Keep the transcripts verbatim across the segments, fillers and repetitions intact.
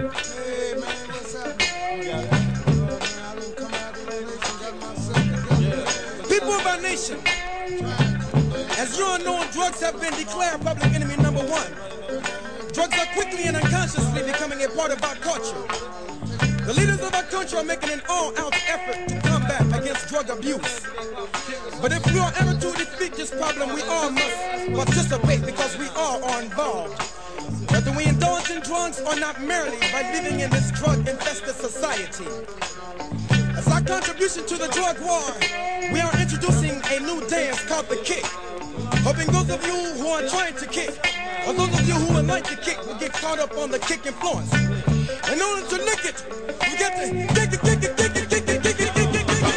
Hey man, what's happening? We got it. Uh, man, I done come out of the nation, got myself together. Yeah. People of our nation, as you all know, drugs have been declared public enemy number one. Drugs are quickly and unconsciously becoming a part of our culture. The leaders of our country are making an all-out effort to combat against drug abuse. But if we are ever to defeat this problem, we all must participate because we all are involved. Whether we indulge in drugs or not, merely by living in this drug-infested society. As our contribution to the drug war, we are introducing a new dance called the kick. Hoping those of you who are trying to kick, or those of you who would like to kick, will get caught up on the kick influence. In order to lick it, we got to kick it, kick it, kick it, kick it, kick it, kick it, kick it, kick it.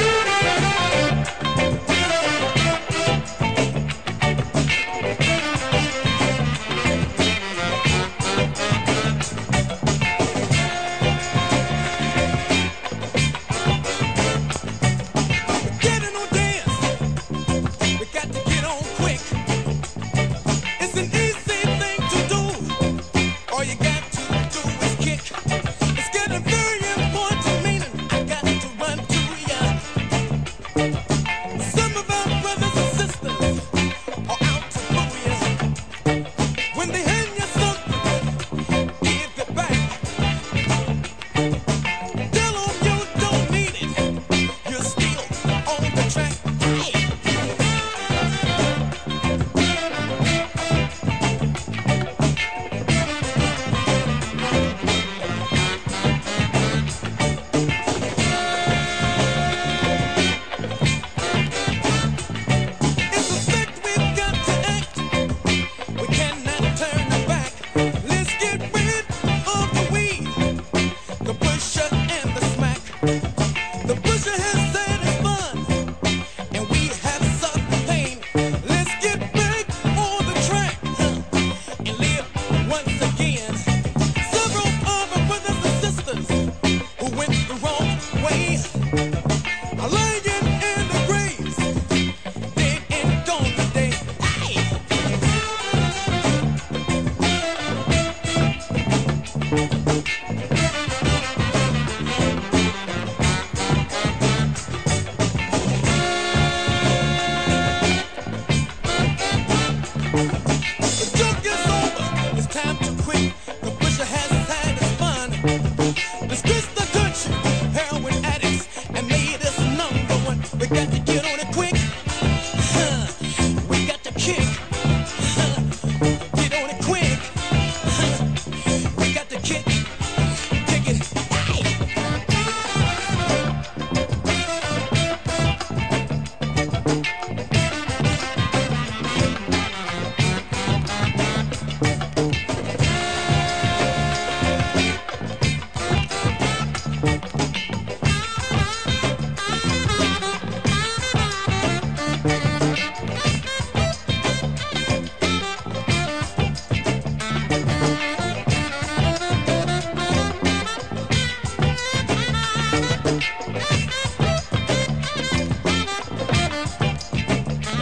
Getting on dance, we got to get on quick. It's an easy thing to do. All you got to do is kick. It's getting very important, meaning I got to run to ya. Some of our brothers and sisters are out to boo ya. When they hand you something, give it back. Tell them you don't need it. You're still on the track. Hey. It's a fact we've got to act. We cannot turn our back. Let's get rid of the weed, the pusher and the smack. The pusher has said it's fun, and we have sucked the pain. Let's get back on the track, huh, and live once again. Several of our brothers and sisters who went the wrong way are lying in the graves, dead and gone today. Hey! The joke is over. It's time to quit. The pusher has had his fun. Disgraced the country, heroin addicts, and made us number one. We got to get on it quick. Huh. We got to kick. Huh. Get on it quick. Huh. We got to kick. Kick it.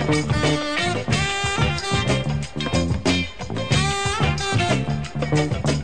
Hey.